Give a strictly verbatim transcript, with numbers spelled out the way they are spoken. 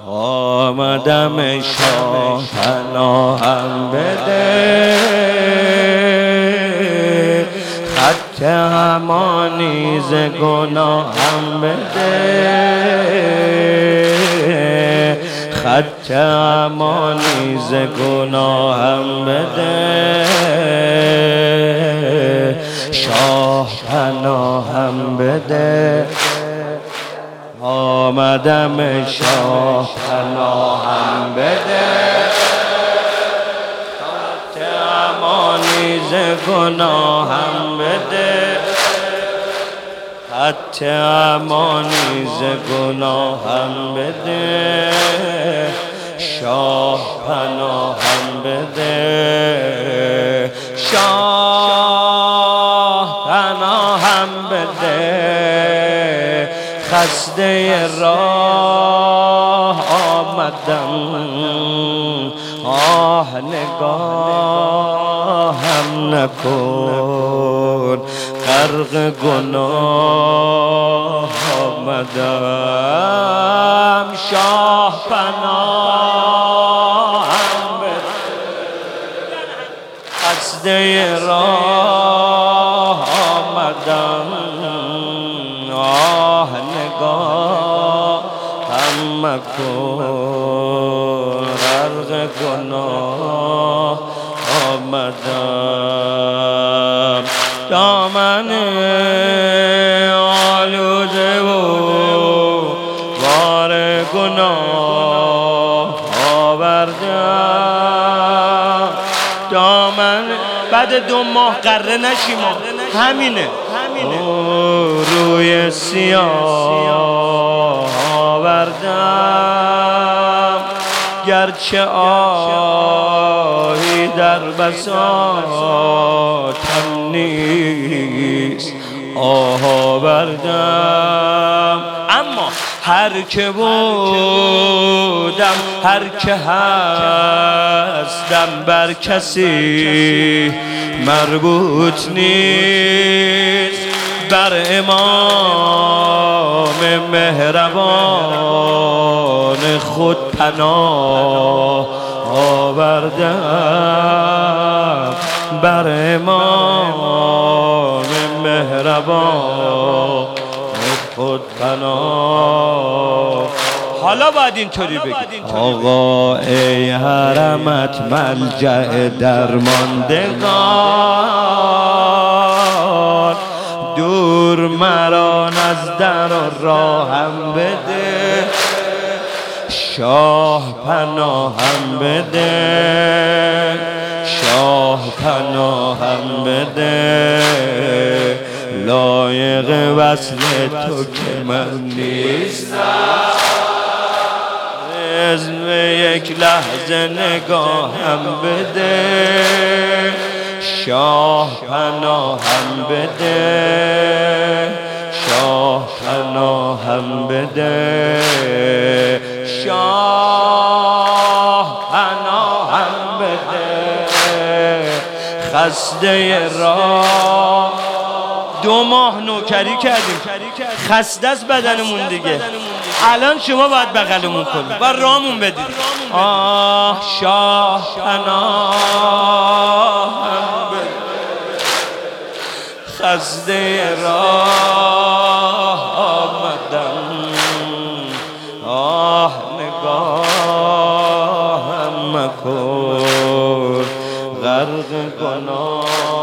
آمدم شاه پناهم بده، خط امانی ز گناهم بده، خط امانی ز گناهم بده، شاه پناهم بده. آمدم شاه پناهم بده، خط امانی ز گناهم بده، خط امانی ز گناهم بده، شاه پناهم بده، شاه پناهم بده. خسته راه آمدم، آه نگاهم نکن، غرق گناه آمدم، شاه پناهم بده. خسته راه آمدم، آه نگاهم مکن، غرق گناه آمدم. دامن آلوده و بار گناه آوردم، دامن بعد دو ماه قره نشیم، همینه روی سیاه آوردم، گرچه آهی در بساطم نیست آه آوردم. اما هر که بودم، هر که هستم، بر کسی مربوط نیست، بر امام مهربان خود پناه آوردم، بر امام مهربان خود پناه. حالا باید اینطوری بگی آقا ای حرمت ملجأ درماندگان، دور مرا از در و راهم بده، شاه پناهم بده، شاه پناهم بده. لایق وصل تو که من نیستم، عزم یک لحظه نگاهم بده، شاه پناهم بده، شاه پناهم بده، شاه پناهم بده. خسته راه دو ماه نوکری کردیم، خسته از بدنمون دیگه، الان شما باید بغلمون کنید و رامون بدید. آه شاه پناهم بده، خسته راه آمدم، آه نگاهم مکن، غرق گناه